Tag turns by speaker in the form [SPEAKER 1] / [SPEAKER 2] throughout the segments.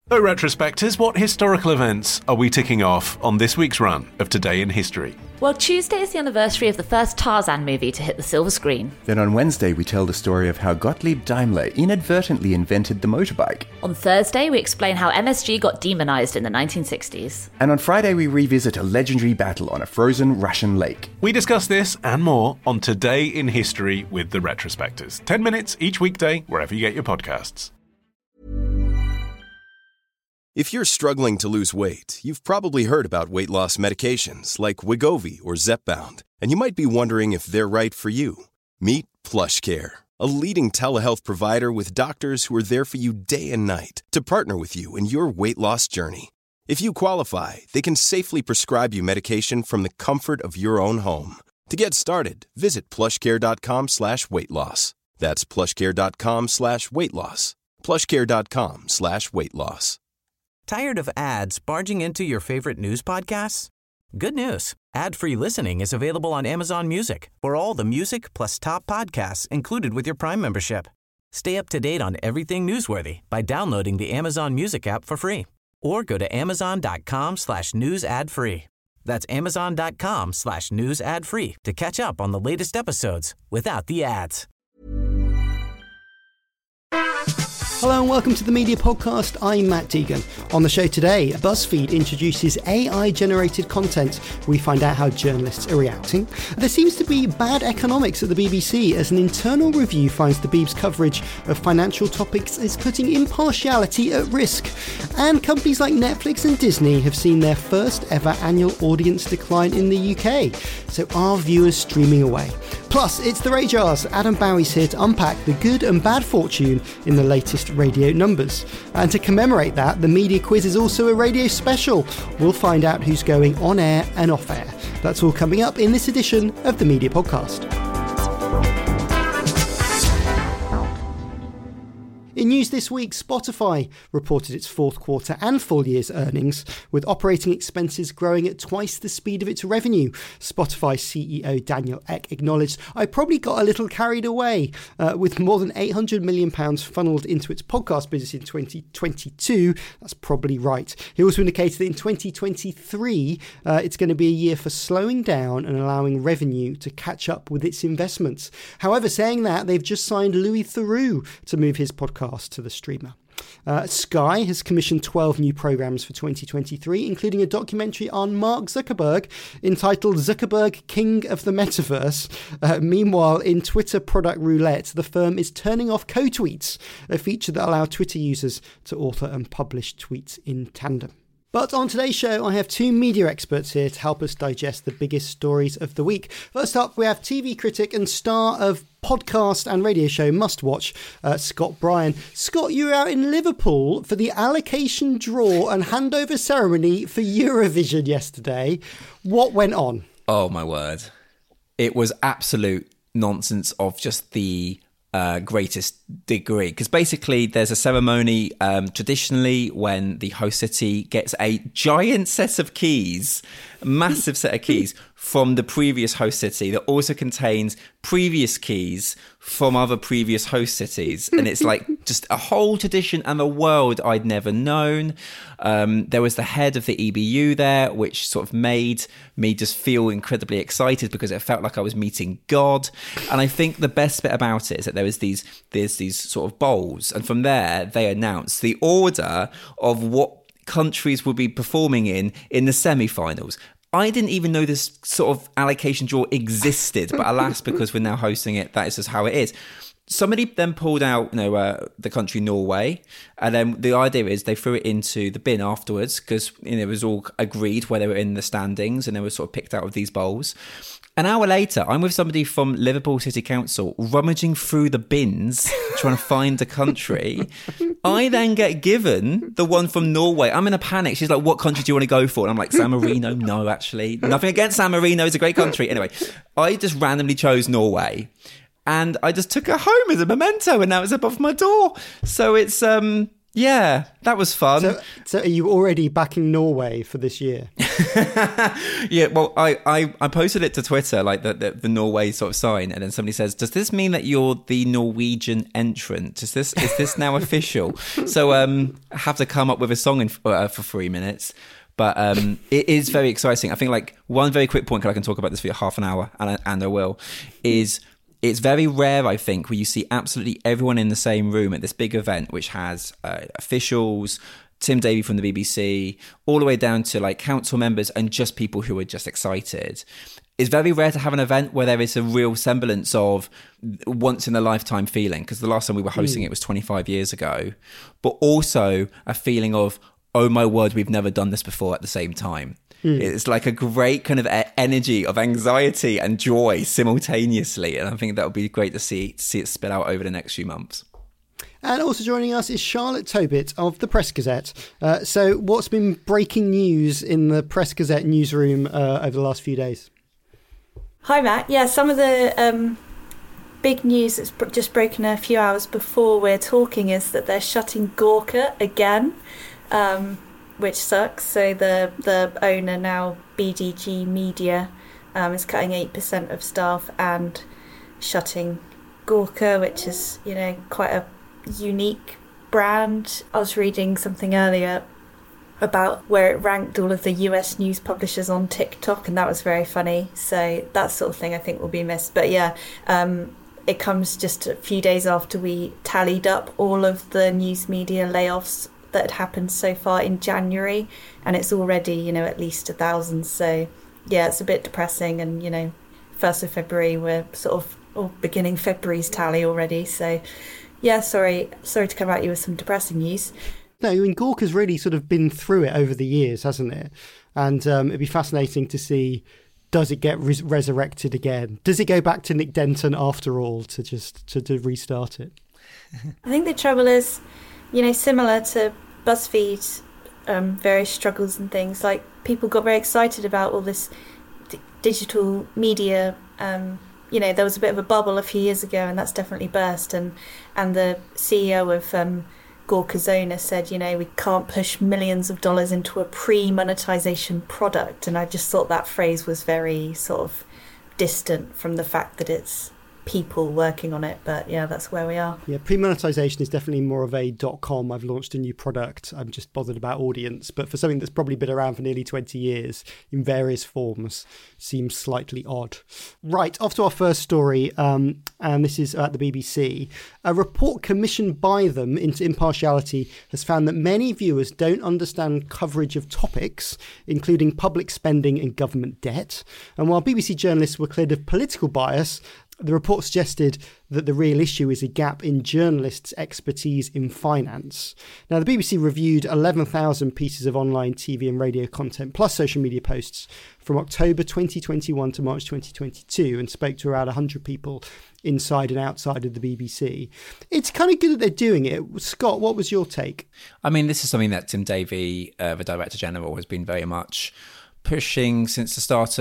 [SPEAKER 1] So, retrospectors, what historical events are we ticking off on this week's run of Today in History?
[SPEAKER 2] Well, Tuesday is the anniversary of the first Tarzan movie to hit the silver screen.
[SPEAKER 3] Then on Wednesday, we tell the story of how Gottlieb Daimler inadvertently invented the motorbike.
[SPEAKER 2] On Thursday, we explain how MSG got demonized in the 1960s.
[SPEAKER 3] And on Friday, we revisit a legendary battle on a frozen Russian lake.
[SPEAKER 1] We discuss this and more on Today in History with the retrospectors. 10 minutes each weekday, wherever you get your podcasts.
[SPEAKER 4] If you're struggling to lose weight, you've probably heard about weight loss medications like Wegovy or Zepbound, and you might be wondering if they're right for you. Meet PlushCare, a leading telehealth provider with doctors who are there for you day and night to partner with you in your weight loss journey. If you qualify, they can safely prescribe you medication from the comfort of your own home. To get started, visit plushcare.com/weightloss. That's plushcare.com/weightloss. plushcare.com/weightloss.
[SPEAKER 5] Tired of ads barging into your favorite news podcasts? Good news. Ad-free listening is available on Amazon Music for all the music plus top podcasts included with your Prime membership. Stay up to date on everything newsworthy by downloading the Amazon Music app for free or go to amazon.com/news ad free. That's amazon.com/news ad free to catch up on the latest episodes without the ads.
[SPEAKER 6] Hello and welcome to the Media Podcast. I'm Matt Deegan. On the show today, BuzzFeed introduces AI-generated content. We find out how journalists are reacting. There seems to be bad economics at the BBC as an internal review finds the Beeb's coverage of financial topics is putting impartiality at risk. And companies like Netflix and Disney have seen their first ever annual audience decline in the UK. So are viewers streaming away? Plus, it's the Ray Jars. Adam Bowie's here to unpack the good and bad fortune in the latest radio numbers. And to commemorate that, the Media Quiz is also a radio special. We'll find out who's going on air and off air. That's all coming up in this edition of the Media Podcast. In news this week, Spotify reported its fourth quarter and full year's earnings, with operating expenses growing at twice the speed of its revenue. Spotify CEO Daniel Ek acknowledged, "I probably got a little carried away," with more than £800 million funneled into its podcast business in 2022. That's probably right. He also indicated that in 2023, it's going to be a year for slowing down and allowing revenue to catch up with its investments. However, saying that, they've just signed Louis Theroux to move his podcast to the streamer. Sky has commissioned 12 new programmes for 2023, including a documentary on Mark Zuckerberg entitled Zuckerberg, King of the Metaverse. Meanwhile, in Twitter product roulette, the firm is turning off co-tweets, a feature that allows Twitter users to author and publish tweets in tandem. But on today's show, I have two media experts here to help us digest the biggest stories of the week. First up, we have TV critic and star of podcast and radio show Must Watch, Scott Bryan. Scott, you were out in Liverpool for the allocation draw and handover ceremony for Eurovision yesterday. What went on?
[SPEAKER 7] Oh, my word. It was absolute nonsense of just the greatest degree, because basically there's a ceremony traditionally when the host city gets a giant set of keys, massive set of keys from the previous host city that also contains previous keys from other previous host cities, and it's like just a whole tradition and a world I'd never known. There was the head of the EBU there, which sort of made me just feel incredibly excited because it felt like I was meeting God. And I think the best bit about it is that there's these sort of bowls, and from there they announced the order of what countries would be performing in the semi-finals. I didn't even know this sort of allocation draw existed, but alas, because we're now hosting it, that is just how it is. Somebody then pulled out, the country Norway, and then the idea is they threw it into the bin afterwards because it was all agreed where they were in the standings, and they were sort of picked out of these bowls. An hour later, I'm with somebody from Liverpool City Council rummaging through the bins trying to find a country. I then get given the one from Norway. I'm in a panic. She's like, "What country do you want to go for?" And I'm like, "San Marino." No, actually. Nothing against San Marino. It's a great country. Anyway, I just randomly chose Norway. And I just took it home as a memento, and now it's above my door. So it's, Yeah, that was fun.
[SPEAKER 6] So are you already backing Norway for this year?
[SPEAKER 7] Yeah, well, I posted it to Twitter, like the Norway sort of sign, and then somebody says, "Does this mean that you're the Norwegian entrant? Is this now official?" So I have to come up with a song for 3 minutes. But it is very exciting. I think like one very quick point, because I can talk about this for half an hour, and I will, is it's very rare, I think, where you see absolutely everyone in the same room at this big event, which has officials, Tim Davie from the BBC, all the way down to like council members and just people who are just excited. It's very rare to have an event where there is a real semblance of once in a lifetime feeling, because the last time we were hosting it was 25 years ago, but also a feeling of, oh my word, we've never done this before at the same time. It's like a great kind of energy of anxiety and joy simultaneously. And I think that would be great to see it spill out over the next few months.
[SPEAKER 6] And also joining us is Charlotte Tobit of the Press Gazette. So what's been breaking news in the Press Gazette newsroom over the last few days?
[SPEAKER 8] Hi, Matt. Yeah, some of the big news that's just broken a few hours before we're talking is that they're shutting Gawker again. Which sucks. So the owner now, BDG Media, is cutting 8% of staff and shutting Gawker, which is, quite a unique brand. I was reading something earlier about where it ranked all of the US news publishers on TikTok, and that was very funny. So that sort of thing I think will be missed. But yeah, it comes just a few days after we tallied up all of the news media layoffs that had happened so far in January, and it's already at least 1,000. So yeah, it's a bit depressing, and 1st of February we're sort of beginning February's tally already. So yeah, sorry to come at you with some depressing news.
[SPEAKER 6] No, I mean, Gawker's really sort of been through it over the years, hasn't it? And it'd be fascinating to see, does it get resurrected again? Does it go back to Nick Denton after all to restart it?
[SPEAKER 8] I think the trouble is, similar to BuzzFeed's various struggles and things, like people got very excited about all this digital media. There was a bit of a bubble a few years ago, and that's definitely burst. And the CEO of Gawker's owner said, we can't push millions of dollars into a pre-monetization product. And I just thought that phrase was very sort of distant from the fact that it's people working on it. But yeah, that's where we are. Yeah,
[SPEAKER 6] pre-monetization is definitely more of a .com. I've launched a new product. I'm just bothered about audience. But for something that's probably been around for nearly 20 years in various forms, seems slightly odd. Right, off to our first story, and this is at the BBC. A report commissioned by them into Impartiality has found that many viewers don't understand coverage of topics, including public spending and government debt. And while BBC journalists were cleared of political bias, the report suggested that the real issue is a gap in journalists' expertise in finance. Now, the BBC reviewed 11,000 pieces of online TV and radio content, plus social media posts, from October 2021 to March 2022, and spoke to around 100 people inside and outside of the BBC. It's kind of good that they're doing it. Scott, what was your take?
[SPEAKER 7] I mean, this is something that Tim Davie, the Director General, has been very much pushing since the start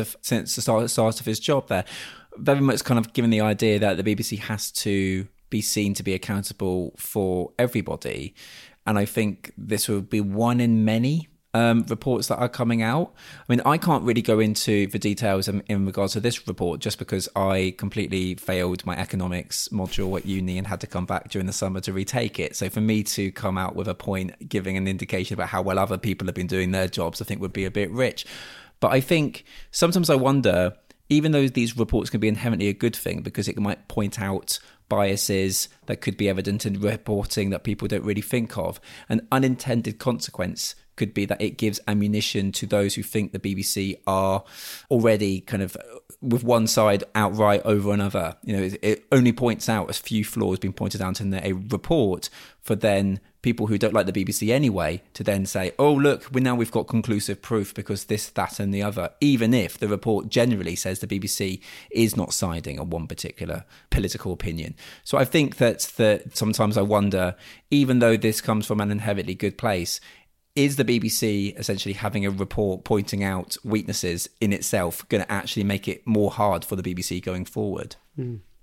[SPEAKER 7] of his job there. Very much kind of given the idea that the BBC has to be seen to be accountable for everybody. And I think this will be one in many reports that are coming out. I mean, I can't really go into the details in regards to this report just because I completely failed my economics module at uni and had to come back during the summer to retake it. So for me to come out with a point giving an indication about how well other people have been doing their jobs, I think would be a bit rich. But I think sometimes I wonder, even though these reports can be inherently a good thing because it might point out biases that could be evident in reporting that people don't really think of, an unintended consequence could be that it gives ammunition to those who think the BBC are already kind of with one side outright over another. It only points out a few flaws being pointed out in a report for then people who don't like the BBC anyway to then say, oh, look, we've got conclusive proof because this, that and the other, even if the report generally says the BBC is not siding on one particular political opinion. So I think that sometimes I wonder, even though this comes from an inherently good place, is the BBC essentially having a report pointing out weaknesses in itself going to actually make it more hard for the BBC going forward?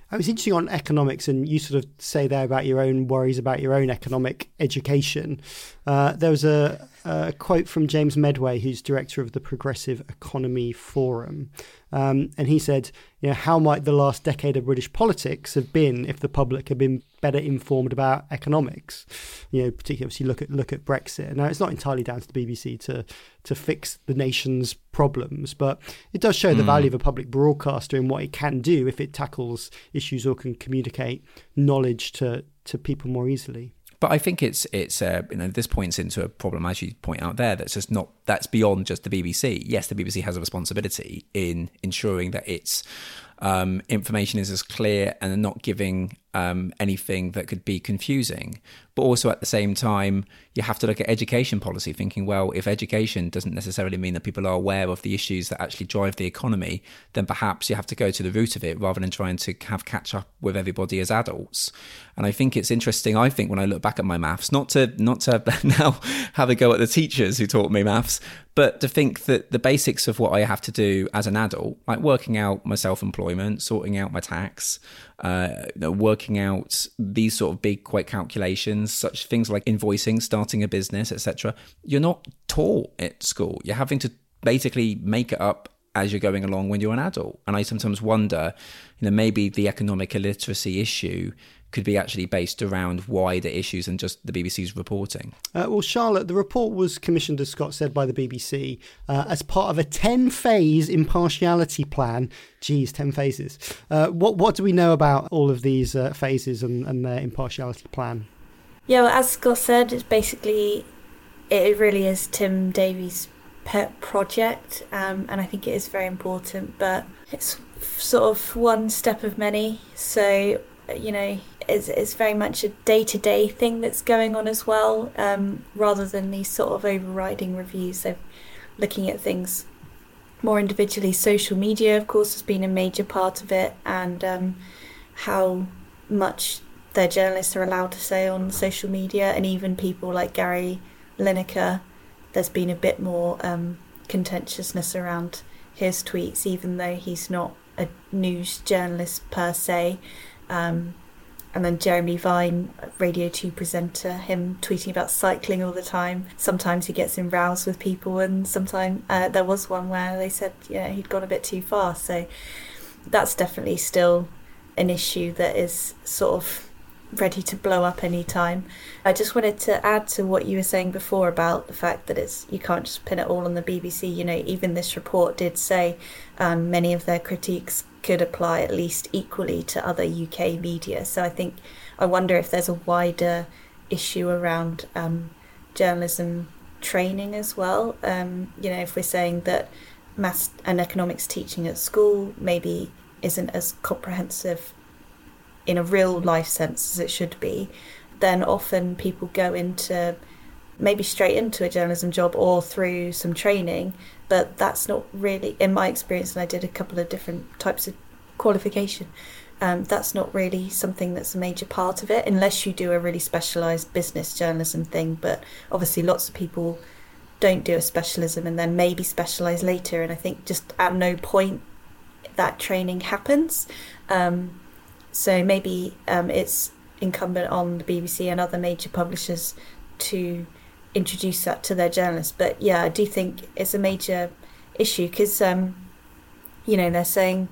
[SPEAKER 6] I was interesting on economics, and you sort of say there about your own worries about your own economic education. There was a quote from James Medway, who's director of the Progressive Economy Forum. And he said, how might the last decade of British politics have been if the public had been better informed about economics? Particularly obviously look at Brexit. Now, it's not entirely down to the BBC to fix the nation's problems, but it does show the value of a public broadcaster and what it can do if it tackles issues or can communicate knowledge to people more easily.
[SPEAKER 7] But I think it's this points into a problem, as you point out there, that's beyond just the BBC. Yes, the BBC has a responsibility in ensuring that its information is as clear and not giving anything that could be confusing. But also at the same time, you have to look at education policy, thinking, well, if education doesn't necessarily mean that people are aware of the issues that actually drive the economy, then perhaps you have to go to the root of it rather than trying to catch up with everybody as adults. And I think it's interesting, when I look back at my maths, not to now have a go at the teachers who taught me maths, but to think that the basics of what I have to do as an adult, like working out my self-employment, sorting out my tax, working out these sort of big, quick calculations, such things like invoicing, starting a business, etc. You're not taught at school. You're having to basically make it up as you're going along when you're an adult. And I sometimes wonder, maybe the economic illiteracy issue could be actually based around wider issues than just the BBC's reporting. Well,
[SPEAKER 6] Charlotte, the report was commissioned, as Scott said, by the BBC as part of a 10-phase impartiality plan. Geez, 10 phases. What do we know about all of these phases and their impartiality plan?
[SPEAKER 8] Yeah, well, as Scott said, it really is Tim Davies' pet project, and I think it is very important, but it's sort of one step of many. So, it's very much a day-to-day thing that's going on as well, rather than these sort of overriding reviews. So looking at things more individually. Social media, of course, has been a major part of it, and how much their journalists are allowed to say on social media, and even people like Gary Lineker, there's been a bit more contentiousness around his tweets, even though he's not a news journalist per se. And then Jeremy Vine, Radio 2 presenter, him tweeting about cycling all the time. Sometimes he gets in rows with people, and sometimes there was one where they said he'd gone a bit too far. So that's definitely still an issue that is sort of ready to blow up any time. I just wanted to add to what you were saying before about the fact that you can't just pin it all on the BBC. Even this report did say many of their critiques could apply at least equally to other UK media. So I wonder if there's a wider issue around journalism training as well. If we're saying that maths and economics teaching at school maybe isn't as comprehensive in a real life sense as it should be, then often people go maybe straight into a journalism job or through some training, but that's not really, in my experience, and I did a couple of different types of qualification, that's not really something that's a major part of it, unless you do a really specialised business journalism thing. But obviously lots of people don't do a specialism and then maybe specialise later, and I think just at no point that training happens. So maybe it's incumbent on the BBC and other major publishers to introduce that to their journalists. But yeah, I do think it's a major issue because they're saying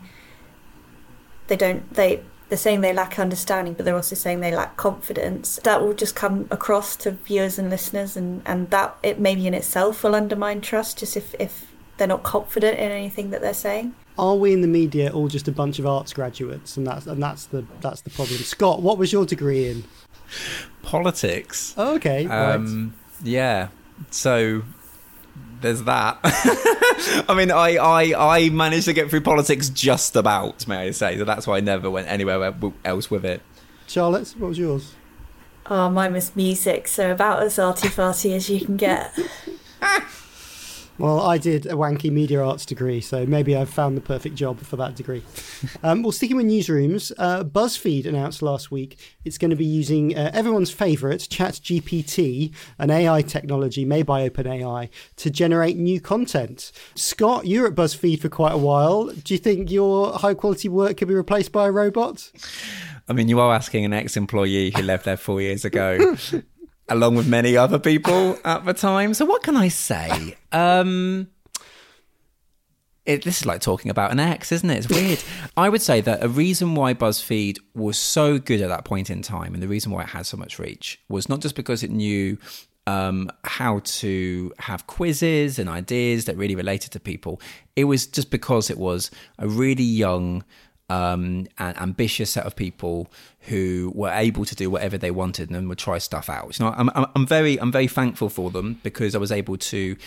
[SPEAKER 8] they're saying they lack understanding, but they're also saying they lack confidence. That will just come across to viewers and listeners, and that it maybe in itself will undermine trust, just if they're not confident in anything that they're saying.
[SPEAKER 6] Are we in the media all just a bunch of arts graduates, and that's the problem? Scott, what was your degree in?
[SPEAKER 7] Politics.
[SPEAKER 6] Oh, okay. Right.
[SPEAKER 7] Yeah. So there's that. I mean, I managed to get through politics just about, may I say. So that's why I never went anywhere else with it.
[SPEAKER 6] Charlotte, what was yours?
[SPEAKER 8] Oh, mine was music, so about as arty-farty as you can get.
[SPEAKER 6] Well, I did a wanky media arts degree, so maybe I've found the perfect job for that degree. Well, sticking with newsrooms, BuzzFeed announced last week it's going to be using everyone's favourite, ChatGPT, an AI technology made by OpenAI, to generate new content. Scott, you were at BuzzFeed for quite a while. Do you think your high-quality work could be replaced by a robot?
[SPEAKER 7] I mean, you are asking an ex-employee who left there 4 years ago. Along with many other people at the time. So what can I say? This is like talking about an ex, isn't it? It's weird. I would say that a reason why BuzzFeed was so good at that point in time, and the reason why it had so much reach, was not just because it knew how to have quizzes and ideas that really related to people. It was just because it was a really young and ambitious set of people who were able to do whatever they wanted and would try stuff out. You know, I'm very thankful for them, because I was able to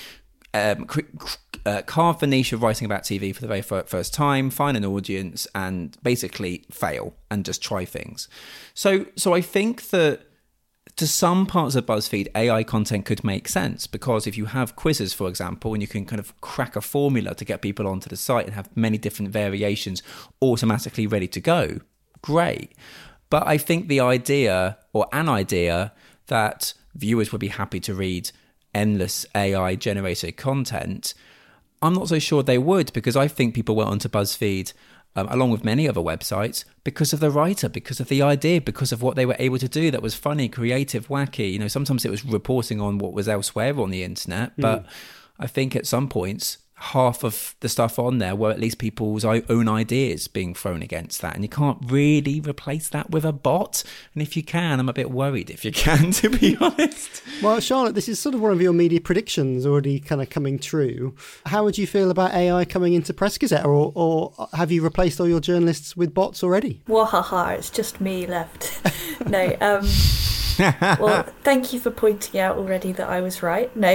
[SPEAKER 7] carve the niche of writing about TV for the very first time, find an audience, and basically fail and just try things. So I think that to some parts of BuzzFeed, AI content could make sense, because if you have quizzes, for example, and you can kind of crack a formula to get people onto the site and have many different variations automatically ready to go, great. But I think the idea, or an idea, that viewers would be happy to read endless AI-generated content, I'm not so sure they would, because I think people went onto BuzzFeed along with many other websites, because of the writer, because of the idea, because of what they were able to do that was funny, creative, wacky. You know, sometimes it was reporting on what was elsewhere on the internet, but I think at some points, half of the stuff on there were at least people's own ideas being thrown against that. And you can't really replace that with a bot. And if you can, I'm a bit worried if you can, to be honest.
[SPEAKER 6] Well, Charlotte, this is sort of one of your media predictions already kind of coming true. How would you feel about AI coming into Press Gazette, or have you replaced all your journalists with bots already?
[SPEAKER 8] Wahaha, it's just me left. No, well, thank you for pointing out already that I was right. No.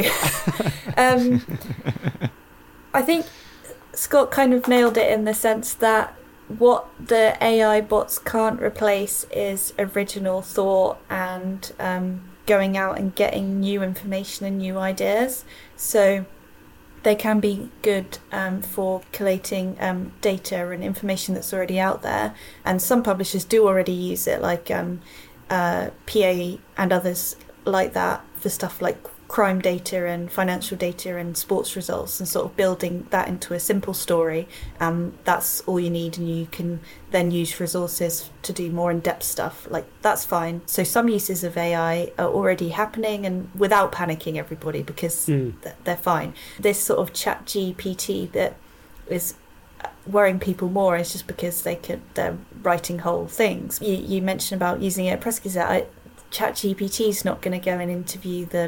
[SPEAKER 8] I think Scott kind of nailed it in the sense that what the AI bots can't replace is original thought and going out and getting new information and new ideas. So they can be good for collating data and information that's already out there. And some publishers do already use it, like PA and others like that, for stuff like crime data and financial data and sports results, and sort of building that into a simple story. That's all you need, and you can then use resources to do more in-depth stuff. Like, that's fine. So some uses of AI are already happening, and without panicking everybody, because they're fine. This sort of ChatGPT that is worrying people more is just because they're writing whole things. You mentioned about using it at Press Gazette. ChatGPT is not going to go and interview the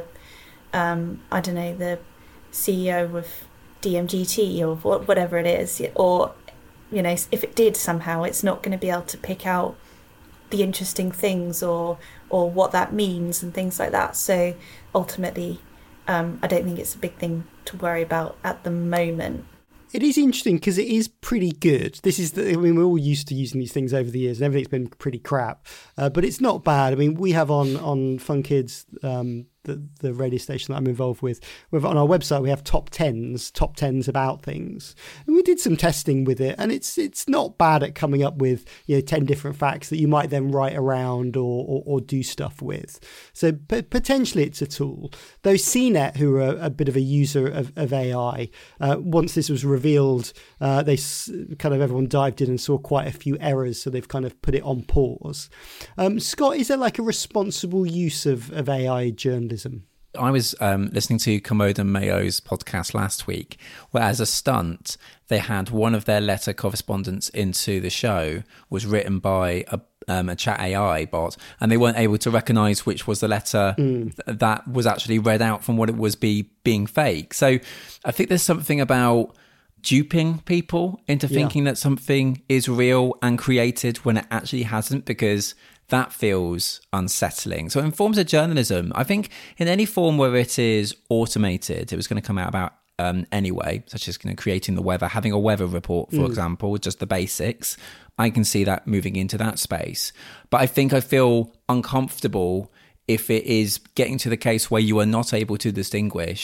[SPEAKER 8] the CEO of DMGT or whatever it is, or, you know, if it did somehow, it's not going to be able to pick out the interesting things or what that means and things like that. So ultimately, I don't think it's a big thing to worry about at the moment.
[SPEAKER 6] It is interesting because it is pretty good. We're all used to using these things over the years, and everything's been pretty crap. But it's not bad. I mean, we have on Fun Kids, the radio station that I'm involved with, on our website, we have top tens about things. And we did some testing with it, and it's not bad at coming up with, 10 different facts that you might then write around or do stuff with. So potentially it's a tool. Though CNET, who are a bit of a user of AI, once this was revealed, everyone dived in and saw quite a few errors, so they've kind of put it on pause. Scott, is there like a responsible use of AI journalism?
[SPEAKER 7] I was listening to Commode and Mayo's podcast last week, where as a stunt, they had one of their letter correspondents into the show was written by a chat AI bot, and they weren't able to recognise which was the letter that was actually read out from what it was being fake. So I think there's something about duping people into thinking that something is real and created when it actually hasn't, because that feels unsettling. So in forms of journalism, I think in any form where it is automated, it was going to come out about anyway, such as creating the weather, having a weather report, for example, just the basics. I can see that moving into that space. But I think I feel uncomfortable if it is getting to the case where you are not able to distinguish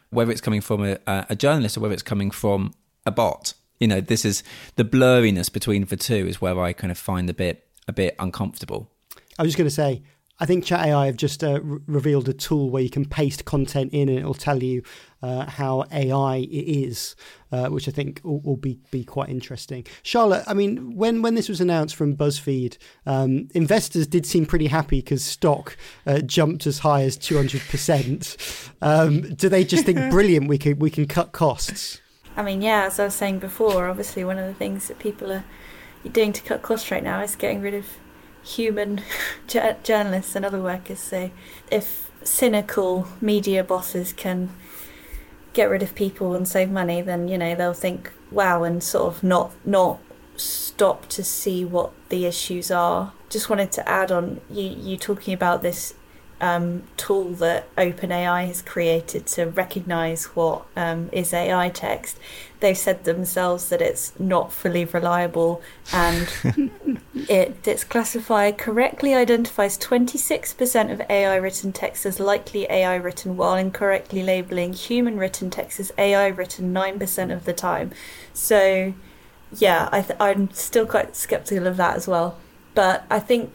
[SPEAKER 7] whether it's coming from a journalist or whether it's coming from a bot. This is the blurriness between the two is where I kind of find a bit uncomfortable.
[SPEAKER 6] I was just going to say, I think Chat AI have just revealed a tool where you can paste content in and it will tell you how AI it is, which I think will be quite interesting. Charlotte, I mean, when this was announced from BuzzFeed, investors did seem pretty happy because stock jumped as high as 200%. Do they just think, brilliant, we can cut costs?
[SPEAKER 8] I mean, yeah, as I was saying before, obviously one of the things that people are doing to cut costs right now is getting rid of human journalists and other workers. So if cynical media bosses can get rid of people and save money, then they'll think wow and sort of not stop to see what the issues are. Just wanted to add on you talking about this tool that OpenAI has created to recognise what is AI text. They've said themselves that it's not fully reliable, and its classifier correctly identifies 26% of AI written text as likely AI written, while incorrectly labelling human written text as AI written 9% of the time. So yeah, I'm still quite sceptical of that as well. But I think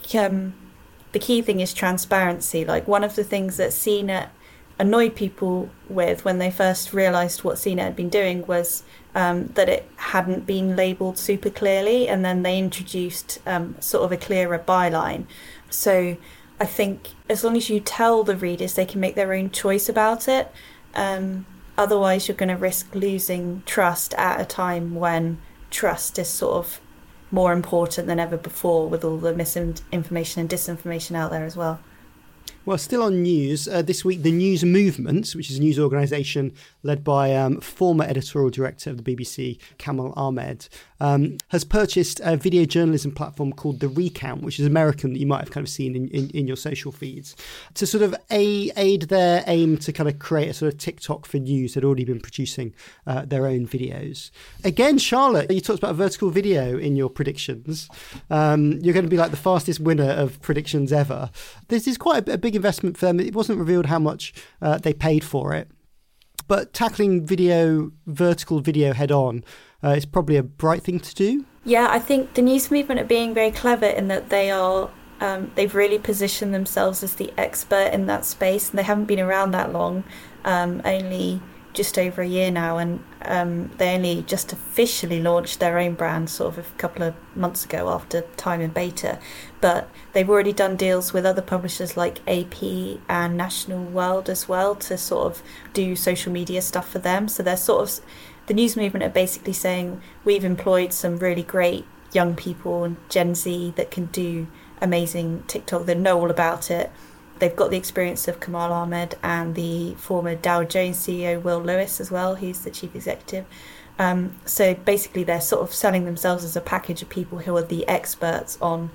[SPEAKER 8] the key thing is transparency. Like, one of the things that CNET annoyed people with when they first realised what CNET had been doing was that it hadn't been labelled super clearly, and then they introduced sort of a clearer byline. So I think as long as you tell the readers, they can make their own choice about it. Otherwise, you're going to risk losing trust at a time when trust is sort of more important than ever before, with all the misinformation and disinformation out there as well.
[SPEAKER 6] Well, still on news, this week the News Movement, which is a news organisation led by former editorial director of the BBC, Kamal Ahmed, has purchased a video journalism platform called The Recount, which is American, that you might have kind of seen in your social feeds, to sort of aid their aim to kind of create a sort of TikTok for news. They'd already been producing their own videos. Again, Charlotte, you talked about vertical video in your predictions. You're going to be like the fastest winner of predictions ever. This is quite a big investment for them. It wasn't revealed how much they paid for it, but tackling vertical video head on is probably a bright thing to do. Yeah,
[SPEAKER 8] I think the News Movement are being very clever in that they've really positioned themselves as the expert in that space, and they haven't been around that long, only just over a year now, and they only just officially launched their own brand sort of a couple of months ago after time in beta. But they've already done deals with other publishers like AP and National World as well to sort of do social media stuff for them. So they're sort of, the News Movement are basically saying, we've employed some really great young people and Gen Z that can do amazing TikTok, that know all about it. They've got the experience of Kamal Ahmed and the former Dow Jones CEO Will Lewis as well, who's the chief executive. So basically they're sort of selling themselves as a package of people who are the experts on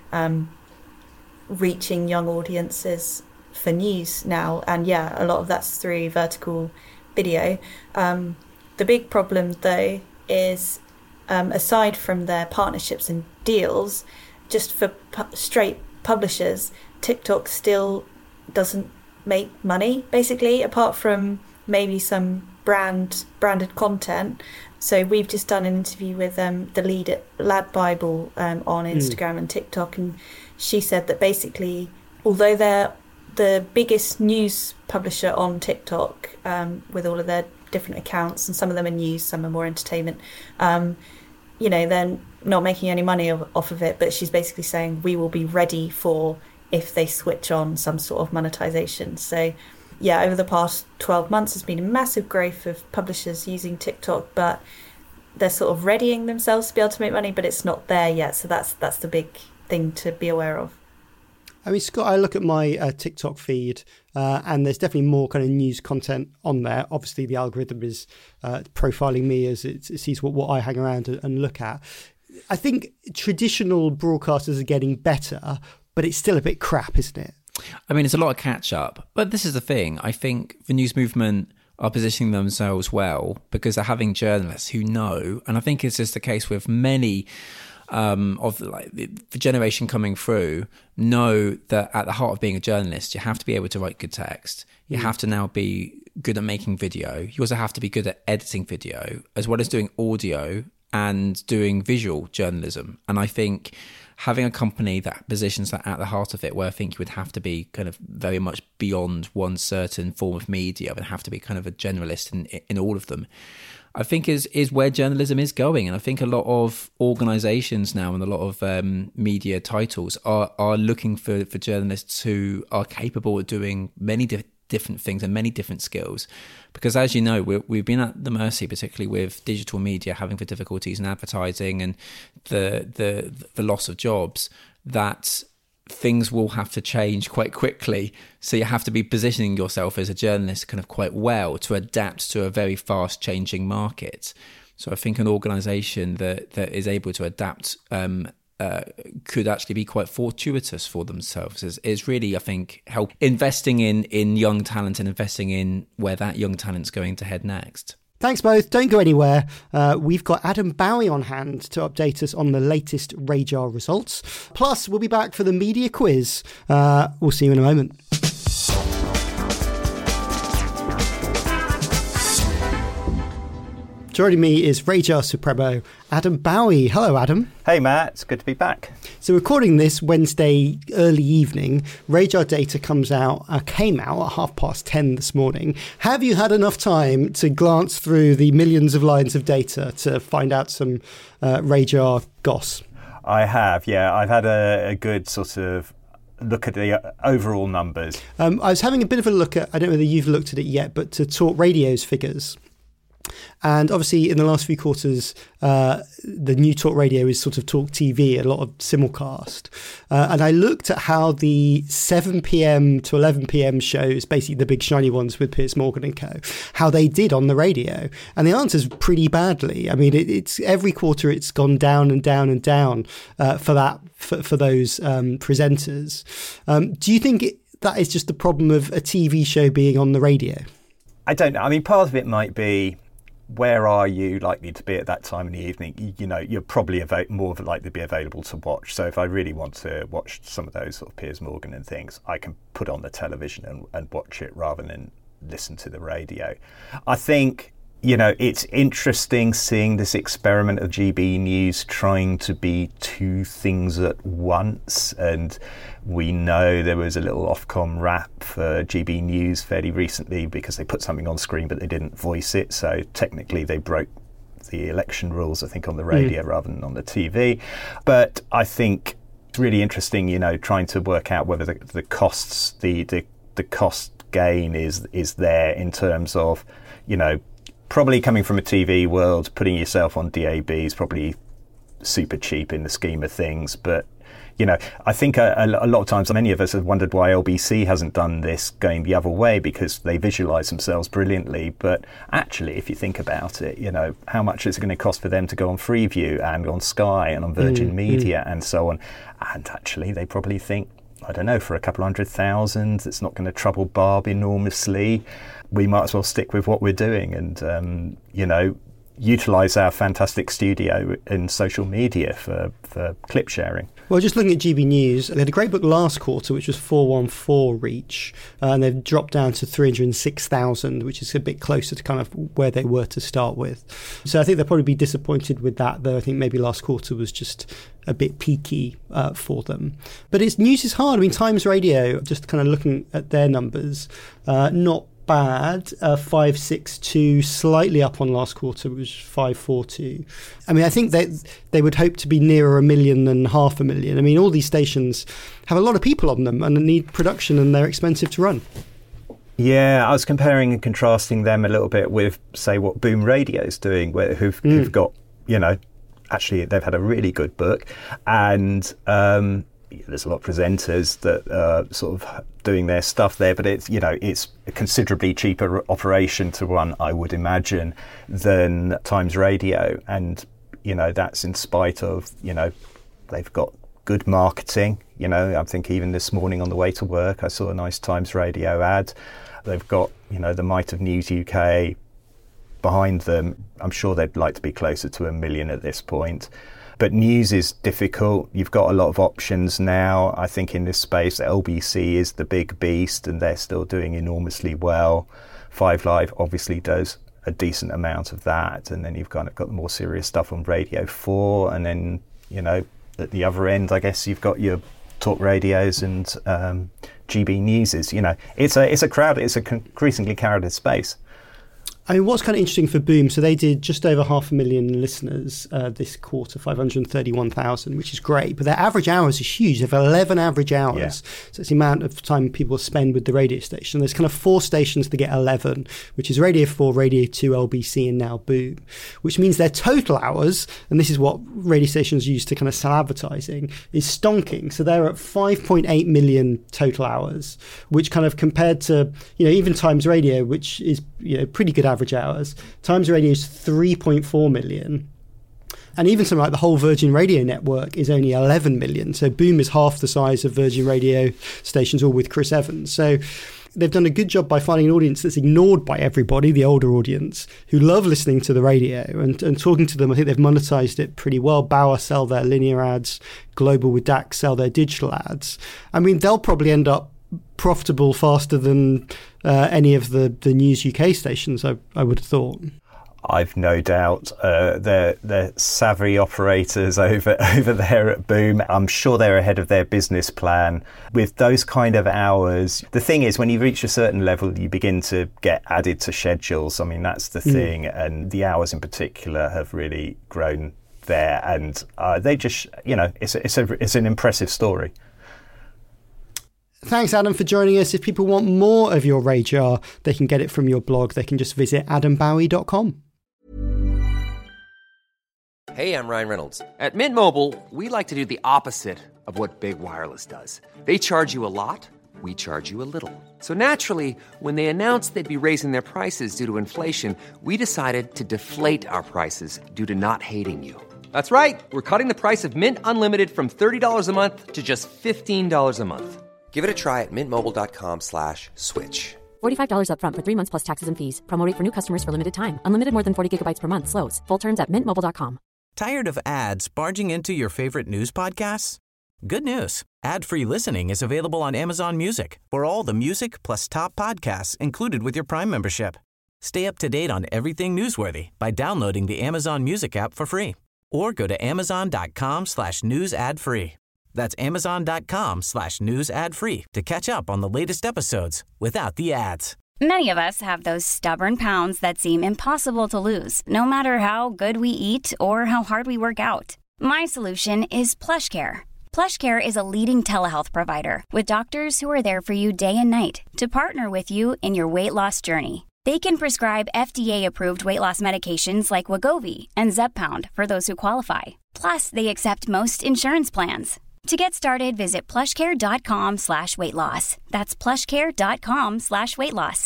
[SPEAKER 8] reaching young audiences for news now. And yeah, a lot of that's through vertical video. The big problem though is, aside from their partnerships and deals, just for straight publishers, TikTok still doesn't make money, basically, apart from maybe some branded content. So we've just done an interview with the lead at Lad Bible on Instagram and TikTok, and she said that basically, although they're the biggest news publisher on TikTok, with all of their different accounts, and some of them are news, some are more entertainment, they're not making any money off of it, but she's basically saying we will be ready for if they switch on some sort of monetization. So yeah, over the past 12 months there's been a massive growth of publishers using TikTok, but they're sort of readying themselves to be able to make money, but it's not there yet. So that's the big thing to be aware of.
[SPEAKER 6] I mean, Scott, I look at my TikTok feed and there's definitely more kind of news content on there. Obviously, the algorithm is profiling me as it sees what I hang around and look at. I think traditional broadcasters are getting better, but it's still a bit crap, isn't it?
[SPEAKER 7] I mean, it's a lot of catch up. But this is the thing. I think the News Movement are positioning themselves well because they're having journalists who know, and I think it's just the case with many of the generation coming through, know that at the heart of being a journalist, you have to be able to write good text. You have to now be good at making video. You also have to be good at editing video, as well as doing audio and doing visual journalism. And I think having a company that positions that at the heart of it, where I think you would have to be kind of very much beyond one certain form of media and have to be kind of a generalist in all of them, I think is where journalism is going. And I think a lot of organisations now and a lot of media titles are looking for journalists who are capable of doing many different things and many different skills. Because as you know, we've been at the mercy, particularly with digital media having the difficulties in advertising and the loss of jobs, that things will have to change quite quickly. So you have to be positioning yourself as a journalist kind of quite well to adapt to a very fast changing market. So I think an organisation that is able to adapt could actually be quite fortuitous for themselves. Is really, I think, help investing in young talent and investing in where that young talent's going to head next.
[SPEAKER 6] Thanks both. Don't go anywhere. We've got Adam Bowie on hand to update us on the latest Radar results. Plus, we'll be back for the media quiz. We'll see you in a moment. Joining me is Radar Supremo, Adam Bowie. Hello, Adam.
[SPEAKER 9] Hey, Matt. It's good to be back.
[SPEAKER 6] So recording this Wednesday early evening, Radar data came out at 10:30 this morning. Have you had enough time to glance through the millions of lines of data to find out some Radar goss?
[SPEAKER 9] I have, yeah. I've had a good sort of look at the overall numbers.
[SPEAKER 6] I was having a bit of a look at, I don't know whether you've looked at it yet, but to Talk Radio's figures. And obviously in the last few quarters, the new Talk Radio is sort of Talk TV, a lot of simulcast. And I looked at how the 7 p.m. to 11 p.m. shows, basically the big shiny ones with Piers Morgan and co, how they did on the radio. And the answer's pretty badly. I mean, it's every quarter it's gone down and down and down for those presenters. Do you think that is just the problem of a TV show being on the radio?
[SPEAKER 9] I don't know. I mean, part of it might be, where are you likely to be at that time in the evening? You know, you're probably more likely to be available to watch. So if I really want to watch some of those sort of Piers Morgan and things, I can put on the television and watch it rather than listen to the radio. I think, you know, it's interesting seeing this experiment of GB News trying to be two things at once. And we know there was a little Ofcom rap for GB News fairly recently because they put something on screen but they didn't voice it. So technically they broke the election rules, I think, on the radio rather than on the TV. But I think it's really interesting, you know, trying to work out whether the costs, the cost gain is there in terms of, you know, probably coming from a TV world, putting yourself on DAB is probably super cheap in the scheme of things. But, you know, I think a lot of times many of us have wondered why LBC hasn't done this going the other way, because they visualise themselves brilliantly. But actually, if you think about it, you know, how much is it going to cost for them to go on Freeview and on Sky and on Virgin Media and so on? And actually, they probably think, I don't know, for a couple 100,000, it's not going to trouble Barb enormously. We might as well stick with what we're doing and, you know, utilise our fantastic studio in social media for clip sharing.
[SPEAKER 6] Well, just looking at GB News, they had a great book last quarter, which was 414 reach, and they've dropped down to 306,000, which is a bit closer to kind of where they were to start with. So I think they'll probably be disappointed with that, though I think maybe last quarter was just a bit peaky for them. But news is hard. I mean, Times Radio, just kind of looking at their numbers, not bad, 562, slightly up on last quarter, which was 542. I mean, I think they would hope to be nearer 1 million than 500,000. I mean, all these stations have a lot of people on them and need production, and they're expensive to run.
[SPEAKER 9] Yeah, I was comparing and contrasting them a little bit with, say, what Boom Radio's doing, who've got, you know, actually they've had a really good book, and there's a lot of presenters that are sort of doing their stuff there, but it's, you know, it's a considerably cheaper operation to run, I would imagine, than Times Radio. And, you know, that's in spite of, you know, they've got good marketing. You know, I think even this morning on the way to work, I saw a nice Times Radio ad. They've got, you know, the might of News UK behind them. I'm sure they'd like to be closer to 1 million at this point. But news is difficult. You've got a lot of options now. I think in this space, LBC is the big beast, and they're still doing enormously well. 5 Live obviously does a decent amount of that, and then you've kind of got the more serious stuff on Radio 4, and then, you know, at the other end, I guess you've got your talk radios and GB Newses. You know, it's an increasingly crowded space.
[SPEAKER 6] I mean, what's kind of interesting for Boom, so they did just over 500,000 listeners this quarter, 531,000, which is great. But their average hours is huge. They have 11 average hours. Yeah. So it's the amount of time people spend with the radio station. There's kind of 4 stations to get 11, which is Radio 4, Radio 2, LBC, and now Boom, which means their total hours, and this is what radio stations use to kind of sell advertising, is stonking. So they're at 5.8 million total hours, which kind of compared to, you know, even Times Radio, which is, you know, pretty good average hours. Times Radio is 3.4 million. And even something like the whole Virgin Radio network is only 11 million. So Boom is half the size of Virgin Radio stations, all with Chris Evans. So they've done a good job by finding an audience that's ignored by everybody, the older audience, who love listening to the radio and talking to them. I think they've monetized it pretty well. Bauer sell their linear ads. Global with DAX sell their digital ads. I mean, they'll probably end up profitable faster than any of the News UK stations, I would have thought.
[SPEAKER 9] I've no doubt they're savvy operators over there at Boom. I'm sure they're ahead of their business plan. With those kind of hours, the thing is, when you reach a certain level, you begin to get added to schedules. I mean, that's the thing. And the hours in particular have really grown there. And they just, you know, it's an impressive story.
[SPEAKER 6] Thanks, Adam, for joining us. If people want more of your RAJAR, they can get it from your blog. They can just visit adambowie.com.
[SPEAKER 10] Hey, I'm Ryan Reynolds. At Mint Mobile, we like to do the opposite of what Big Wireless does. They charge you a lot, we charge you a little. So naturally, when they announced they'd be raising their prices due to inflation, we decided to deflate our prices due to not hating you. That's right. We're cutting the price of Mint Unlimited from $30 a month to just $15 a month. Give it a try at mintmobile.com/switch.
[SPEAKER 11] $45 up front for 3 months plus taxes and fees. Promo rate for new customers for limited time. Unlimited more than 40 gigabytes per month. Slows full terms at mintmobile.com.
[SPEAKER 5] Tired of ads barging into your favorite news podcasts? Good news. Ad-free listening is available on Amazon Music for all the music plus top podcasts included with your Prime membership. Stay up to date on everything newsworthy by downloading the Amazon Music app for free or go to amazon.com/news ad free. That's amazon.com/news ad free to catch up on the latest episodes without the ads.
[SPEAKER 12] Many of us have those stubborn pounds that seem impossible to lose, no matter how good we eat or how hard we work out. My solution is PlushCare. PlushCare is a leading telehealth provider with doctors who are there for you day and night to partner with you in your weight loss journey. They can prescribe FDA-approved weight loss medications like Wegovy and Zepbound for those who qualify. Plus, they accept most insurance plans. To get started, visit plushcare.com/weight loss. That's plushcare.com/weight loss.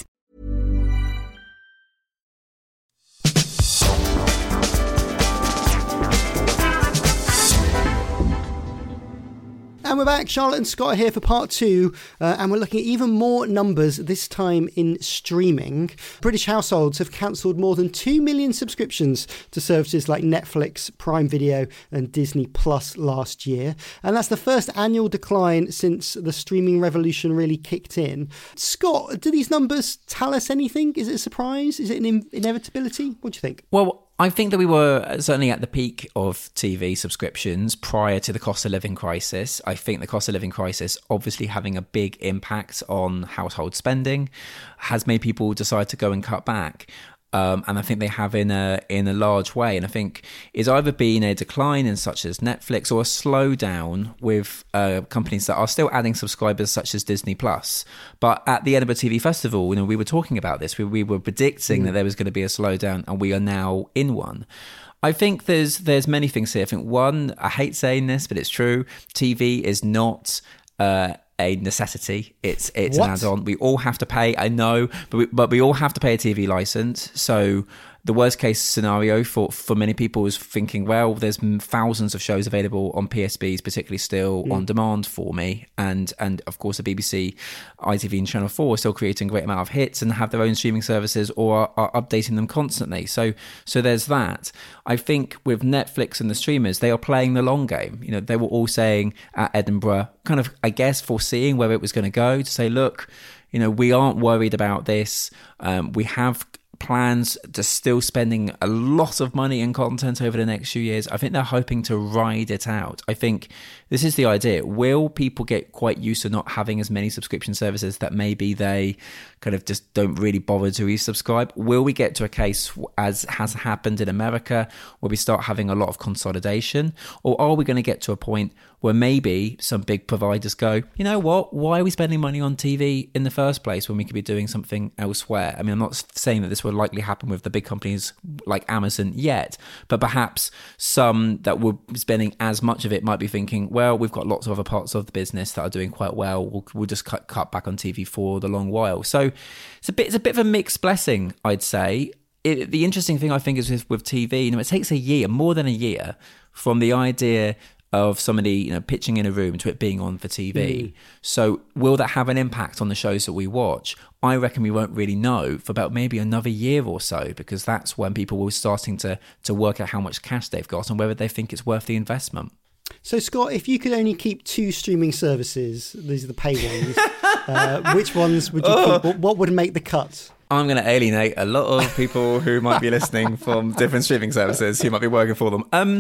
[SPEAKER 6] And we're back. Charlotte and Scott are here for part 2, and we're looking at even more numbers, this time in streaming. British households have cancelled more than 2 million subscriptions to services like Netflix, Prime Video and Disney Plus last year. And that's the first annual decline since the streaming revolution really kicked in. Scott, do these numbers tell us anything? Is it a surprise? Is it an inevitability? What do you think?
[SPEAKER 7] Well, I think that we were certainly at the peak of TV subscriptions prior to the cost of living crisis. I think the cost of living crisis, obviously having a big impact on household spending, has made people decide to go and cut back. And I think they have in a large way. And I think it's either been a decline in such as Netflix or a slowdown with companies that are still adding subscribers such as Disney Plus. But at the Edinburgh TV Festival, you know, we were talking about this. We were predicting that there was going to be a slowdown, and we are now in one. I think there's many things here. I think one, I hate saying this, but it's true. TV is not a necessity. It's an add-on. We all have to pay. I know, but we all have to pay a TV license. So the worst case scenario for many people is thinking, well, there's thousands of shows available on PSBs, particularly still on demand for me, and of course the BBC, ITV and Channel 4 are still creating a great amount of hits and have their own streaming services or are updating them constantly. So there's that. I think with Netflix and the streamers, they are playing the long game. You know, they were all saying at Edinburgh, kind of, I guess, foreseeing where it was going to go, to say, look, we aren't worried about this. We have plans to still spending a lot of money in content over the next few years. I think they're hoping to ride it out. I think this is the idea. Will people get quite used to not having as many subscription services that maybe they kind of just don't really bother to resubscribe? Will we get to a case, as has happened in America, where we start having a lot of consolidation? Or are we going to get to a point where maybe some big providers go, you know what, why are we spending money on TV in the first place when we could be doing something elsewhere? I mean, I'm not saying that this will likely happen with the big companies like Amazon yet, but perhaps some that were spending as much of it might be thinking, well, we've got lots of other parts of the business that are doing quite well. We'll just cut back on TV for the long while. So it's a bit of a mixed blessing, I'd say. The interesting thing I think is with TV, it takes a year, more than a year, from the idea of somebody pitching in a room to it being on for TV. So will that have an impact on the shows that we watch? I reckon we won't really know for about maybe another year or so, because that's when people will starting to work out how much cash they've got and whether they think it's worth the investment.
[SPEAKER 6] So, Scott, if you could only keep 2 streaming services, these are the pay ones, which ones would you keep? What would make the cut?
[SPEAKER 7] I'm going to alienate a lot of people who might be listening from different streaming services who might be working for them.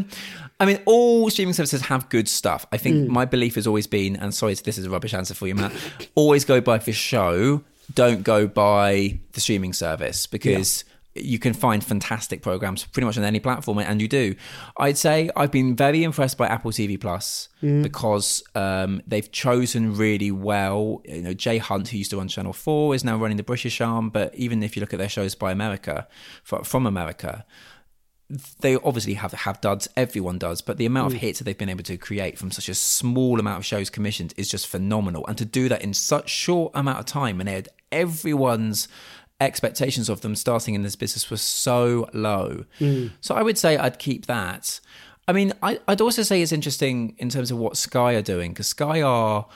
[SPEAKER 7] I mean, all streaming services have good stuff. I think my belief has always been, and sorry, this is a rubbish answer for you, Matt, always go by the show, don't go by the streaming service, because you can find fantastic programs pretty much on any platform, and you do. I'd say I've been very impressed by Apple TV Plus because they've chosen really well. Jay Hunt, who used to run Channel 4, is now running the British arm, but even if you look at their shows by America, from America, they obviously have duds, everyone does, but the amount of hits that they've been able to create from such a small amount of shows commissioned is just phenomenal. And to do that in such short amount of time, and they had everyone's expectations of them starting in this business were so low. So I would say I'd keep that. I mean, I'd also say it's interesting in terms of what Sky are doing, because Sky are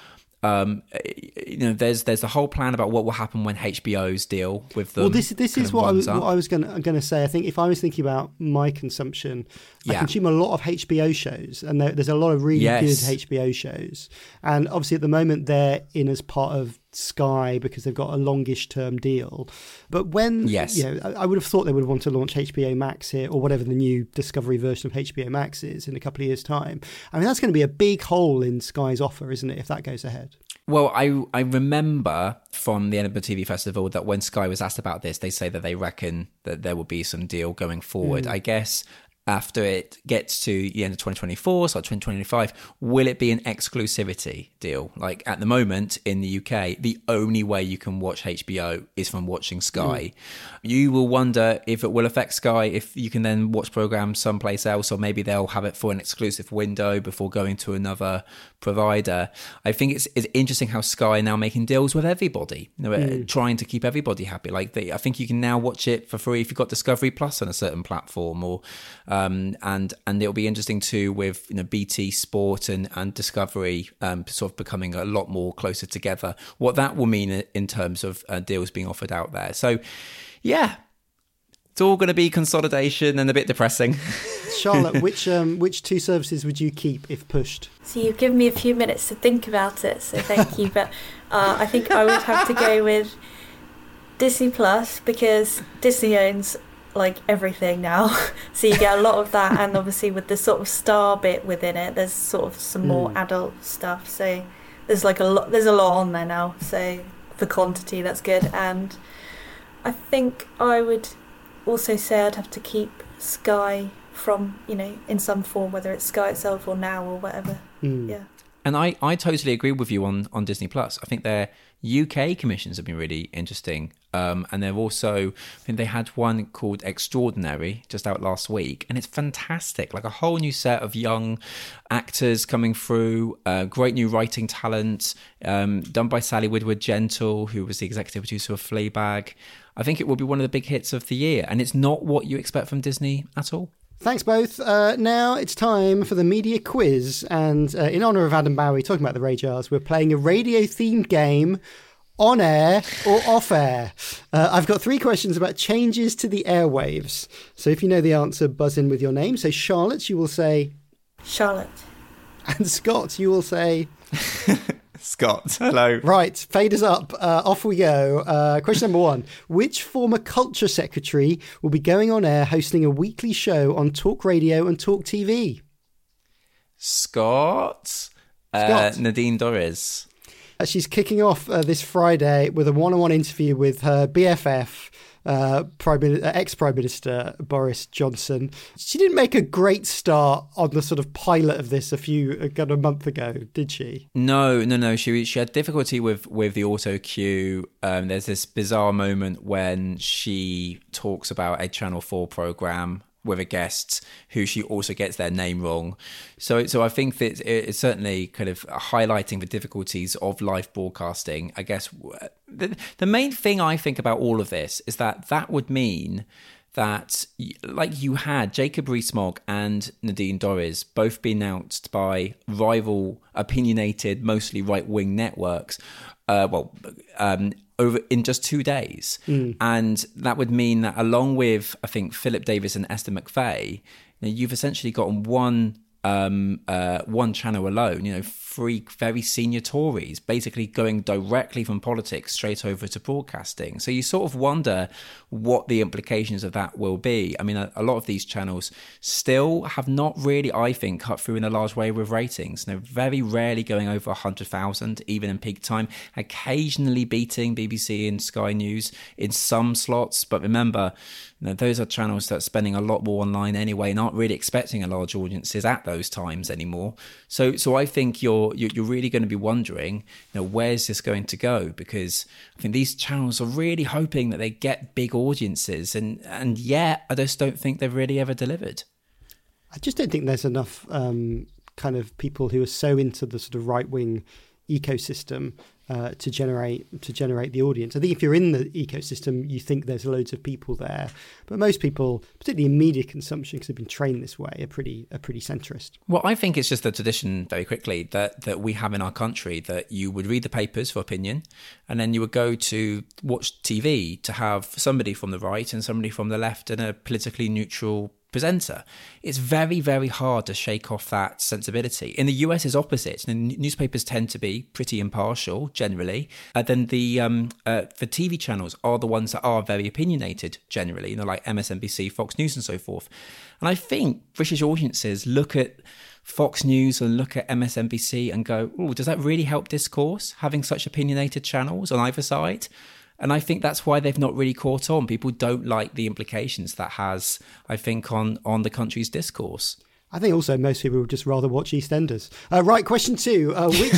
[SPEAKER 7] there's the whole plan about what will happen when HBO's deal with them.
[SPEAKER 6] Well, this is what I was going to say. I think if I was thinking about my consumption, I consume a lot of HBO shows, and there's a lot of really good HBO shows. And obviously, at the moment, they're in as part of Sky because they've got a longish term deal. But when I would have thought they would want to launch HBO Max here, or whatever the new Discovery version of HBO Max is, in a couple of years' time. I mean, that's going to be a big hole in Sky's offer, isn't it, if that goes ahead?
[SPEAKER 7] Well, I remember from the Edinburgh TV Festival that when Sky was asked about this, they say that they reckon that there will be some deal going forward. I guess after it gets to the end of 2024, so 2025, will it be an exclusivity deal? Like at the moment in the UK, the only way you can watch HBO is from watching Sky. You will wonder if it will affect Sky, if you can then watch programs someplace else, or maybe they'll have it for an exclusive window before going to another provider. I think it's interesting how Sky are now making deals with everybody, trying to keep everybody happy. Like I think you can now watch it for free if you've got Discovery Plus on a certain platform, or and it'll be interesting too with BT Sport and Discovery sort of becoming a lot more closer together, what that will mean in terms of deals being offered out there. So yeah, it's all going to be consolidation and a bit depressing.
[SPEAKER 6] Charlotte, which 2 services would you keep if pushed?
[SPEAKER 8] So you've given me a few minutes to think about it, so thank you. But I think I would have to go with Disney Plus, because Disney owns like everything now, so you get a lot of that, and obviously with the sort of Star bit within it, there's sort of some more adult stuff. So there's a lot on there now. So for quantity, that's good. And I think I would also say I'd have to keep Sky from, in some form, whether it's Sky itself or Now or whatever. Yeah.
[SPEAKER 7] And I totally agree with you on Disney Plus. I think their UK commissions have been really interesting. And they've also, I think they had one called Extraordinary just out last week, and it's fantastic. Like a whole new set of young actors coming through, great new writing talent, done by Sally Woodward Gentle, who was the executive producer of Fleabag. I think it will be one of the big hits of the year, and it's not what you expect from Disney at all.
[SPEAKER 6] Thanks both. Now it's time for the media quiz. And in honour of Adam Bowie talking about the Radios, we're playing a radio-themed game, on air or off air. I've got 3 questions about changes to the airwaves. So if you know the answer, buzz in with your name. So Charlotte, you will say...
[SPEAKER 8] Charlotte.
[SPEAKER 6] And Scott, you will say...
[SPEAKER 7] Scott, hello.
[SPEAKER 6] Right, faders up. Off we go. Question number 1. Which former culture secretary will be going on air hosting a weekly show on Talk Radio and Talk TV?
[SPEAKER 7] Scott. Nadine Dorries.
[SPEAKER 6] She's kicking off this Friday with a one-on-one interview with her BFF, ex-Prime Minister Boris Johnson. She didn't make a great start on the sort of pilot of this a month ago, did she?
[SPEAKER 7] No. She had difficulty with the auto cue. There's this bizarre moment when she talks about a Channel 4 programme with a guest who she also gets their name wrong. So I think that it's certainly kind of highlighting the difficulties of live broadcasting. I guess the main thing I think about all of this is that would mean that, like, you had Jacob Rees-Mogg and Nadine Dorries both be announced by rival, opinionated, mostly right-wing networks, over in just 2 days. And that would mean that, along with, I think, Philip Davis and Esther McVeigh, you've essentially got on one channel alone, 3 very senior Tories basically going directly from politics straight over to broadcasting. So you sort of wonder what the implications of that will be. I mean, a lot of these channels still have not really, I think, cut through in a large way with ratings. They're very rarely going over 100,000, even in peak time, occasionally beating BBC and Sky News in some slots. But remember, those are channels that are spending a lot more online anyway and aren't really expecting a large audiences at those times anymore. So I think you're really going to be wondering, where's this going to go? Because I think these channels are really hoping that they get big audiences, and yet I just don't think they've really ever delivered.
[SPEAKER 6] I just don't think there's enough kind of people who are so into the sort of right-wing ecosystem to generate the audience. I think if you're in the ecosystem, you think there's loads of people there, but most people, particularly in media consumption, because they've been trained this way, are pretty centrist.
[SPEAKER 7] Well, I think it's just the tradition, very quickly, that we have in our country, that you would read the papers for opinion, and then you would go to watch TV to have somebody from the right and somebody from the left and a politically neutral presenter. It's very, very hard to shake off that sensibility. In the US, it's opposite. Newspapers tend to be pretty impartial generally. Then the TV channels are the ones that are very opinionated generally, like MSNBC, Fox News and so forth. And I think British audiences look at Fox News and look at MSNBC and go, oh, does that really help discourse, having such opinionated channels on either side? And I think that's why they've not really caught on. People don't like the implications that has, I think, on the country's discourse.
[SPEAKER 6] I think also most people would just rather watch EastEnders. Right, question 2.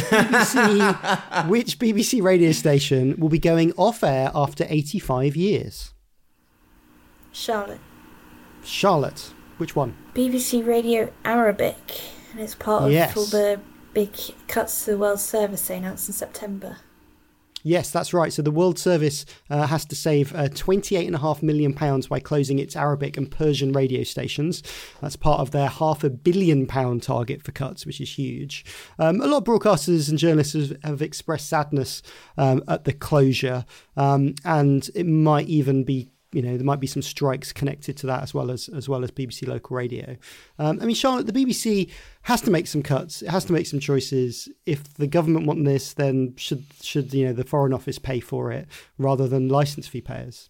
[SPEAKER 6] Which BBC radio station will be going off air after 85 years?
[SPEAKER 8] Charlotte.
[SPEAKER 6] Which one?
[SPEAKER 8] BBC Radio Arabic. And it's part of all the big cuts to the World Service they announced in September.
[SPEAKER 6] Yes, that's right. So the World Service has to save £28.5 million by closing its Arabic and Persian radio stations. That's part of their £500 million target for cuts, which is huge. A lot of broadcasters and journalists have expressed sadness at the closure, and it might even be, there might be some strikes connected to that as well as BBC Local Radio. I mean, Charlotte, the BBC has to make some cuts. It has to make some choices. If the government want this, then should the Foreign Office pay for it rather than licence fee payers?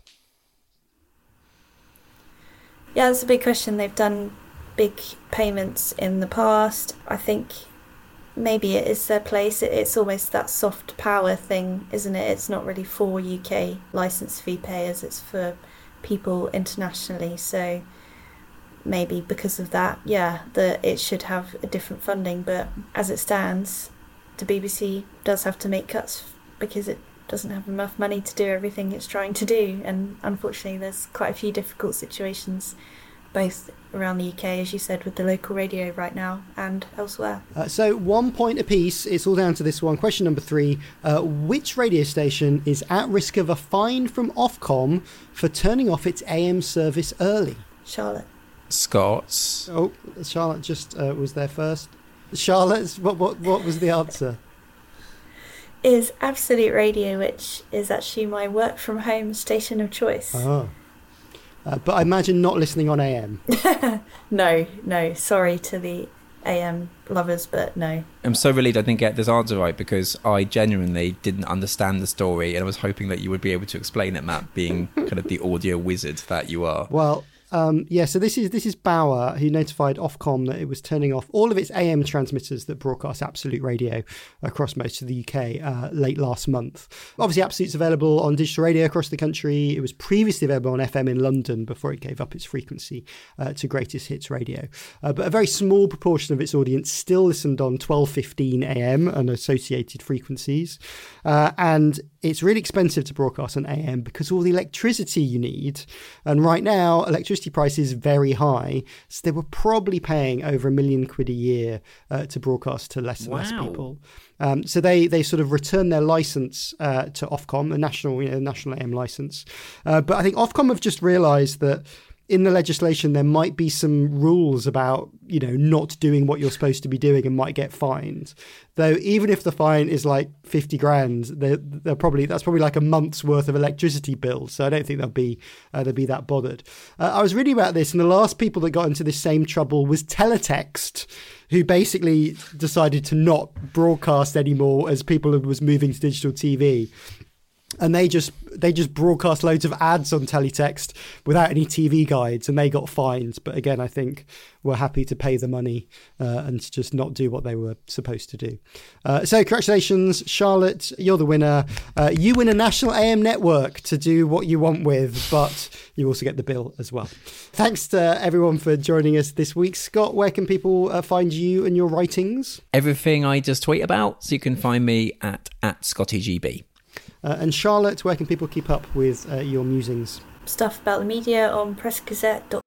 [SPEAKER 8] Yeah, that's a big question. They've done big payments in the past. I think maybe it is their place. It's almost that soft power thing, isn't it? It's not really for UK licence fee payers. It's for people internationally. So maybe because of that, it should have a different funding. But as it stands, the BBC does have to make cuts because it doesn't have enough money to do everything it's trying to do. And unfortunately, there's quite a few difficult situations, both around the UK, as you said, with the local radio right now and elsewhere.
[SPEAKER 6] So 1 point apiece. It's all down to this one. Question number 3. Which radio station is at risk of a fine from Ofcom for turning off its AM service early?
[SPEAKER 8] Charlotte.
[SPEAKER 7] Scots.
[SPEAKER 6] Oh, Charlotte just was there first. Charlotte, what was the answer?
[SPEAKER 8] Is Absolute Radio, which is actually my work from home station of choice.
[SPEAKER 6] Oh. But I imagine not listening on AM.
[SPEAKER 8] No. Sorry to the AM lovers, but no.
[SPEAKER 7] I'm so relieved I didn't get this answer right, because I genuinely didn't understand the story, and I was hoping that you would be able to explain it, Matt, being kind of the audio wizard that you are.
[SPEAKER 6] Well, so this is Bauer, who notified Ofcom that it was turning off all of its AM transmitters that broadcast Absolute Radio across most of the UK late last month. Obviously, Absolute's available on digital radio across the country. It was previously available on FM in London before it gave up its frequency to Greatest Hits Radio. But a very small proportion of its audience still listened on 12:15 AM and associated frequencies. And it's really expensive to broadcast on AM because of all the electricity you need. And right now, electricity prices very high, so they were probably paying over £1 million a year to broadcast to less and less people. So they sort of returned their license to Ofcom, a national AM license. But I think Ofcom have just realised that in the legislation there might be some rules about not doing what you're supposed to be doing and might get fined. Though even if the fine is like 50 grand, that's probably like a month's worth of electricity bill. So I don't think they'll be that bothered. I was reading about this, and the last people that got into this same trouble was Teletext, who basically decided to not broadcast anymore as people was moving to digital TV. And they just broadcast loads of ads on Teletext without any TV guides, and they got fined. But again, I think we're happy to pay the money and to just not do what they were supposed to do. So congratulations, Charlotte, you're the winner. You win a national AM network to do what you want with, but you also get the bill as well. Thanks to everyone for joining us this week. Scott, where can people find you and your writings?
[SPEAKER 7] Everything I just tweet about, so you can find me at ScottyGB.
[SPEAKER 6] And Charlotte, where can people keep up with your musings?
[SPEAKER 8] Stuff about the media on pressgazette.com.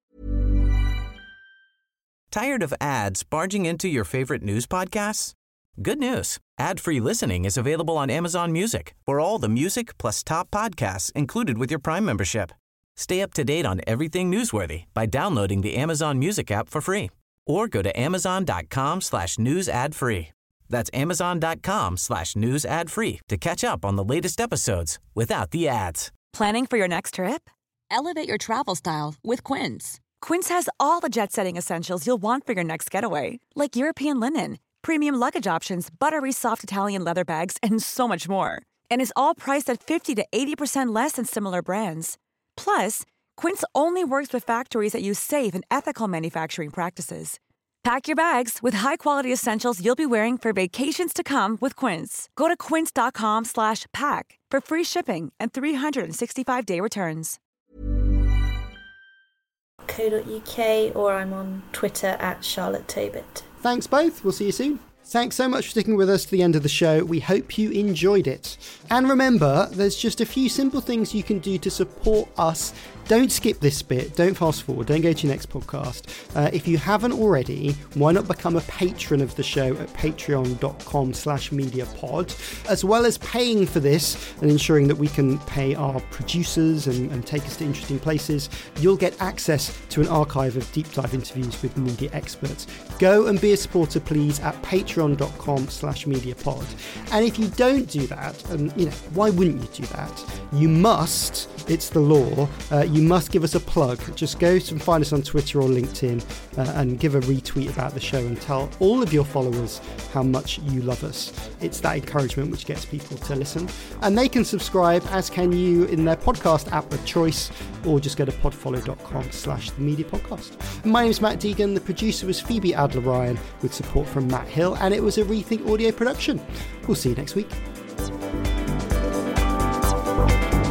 [SPEAKER 5] Tired of ads barging into your favorite news podcasts? Good news. Ad-free listening is available on Amazon Music for all the music plus top podcasts included with your Prime membership. Stay up to date on everything newsworthy by downloading the Amazon Music app for free, or go to amazon.com/news ad free. That's amazon.com/news ad free to catch up on the latest episodes without the ads.
[SPEAKER 13] Planning for your next trip? Elevate your travel style with Quince. Quince has all the jet-setting essentials you'll want for your next getaway, like European linen, premium luggage options, buttery soft Italian leather bags, and so much more. And is all priced at 50 to 80% less than similar brands. Plus, Quince only works with factories that use safe and ethical manufacturing practices. Pack your bags with high-quality essentials you'll be wearing for vacations to come with Quince. Go to quince.com/pack for free shipping and 365-day returns.
[SPEAKER 8] .co.uk, or I'm on Twitter at Charlotte Tobit.
[SPEAKER 6] Thanks both. We'll see you soon. Thanks so much for sticking with us to the end of the show. We hope you enjoyed it. And remember, there's just a few simple things you can do to support us. Don't skip this bit. Don't fast forward. Don't go to your next podcast. If you haven't already, why not become a patron of the show at patreon.com/mediapod, as well as paying for this and ensuring that we can pay our producers and take us to interesting places. You'll get access to an archive of deep dive interviews with media experts. Go and be a supporter, please, at patreon.com/mediapod. And if you don't do that, and why wouldn't you do that? You must. It's the law. You must give us a plug. Just go and find us on Twitter or LinkedIn and give a retweet about the show and tell all of your followers how much you love us. It's that encouragement which gets people to listen. And they can subscribe, as can you, in their podcast app of choice, or just go to podfollow.com/themediapodcast. My name is Matt Deegan. The producer was Phoebe Adler-Ryan with support from Matt Hill, and it was a Rethink Audio production. We'll see you next week.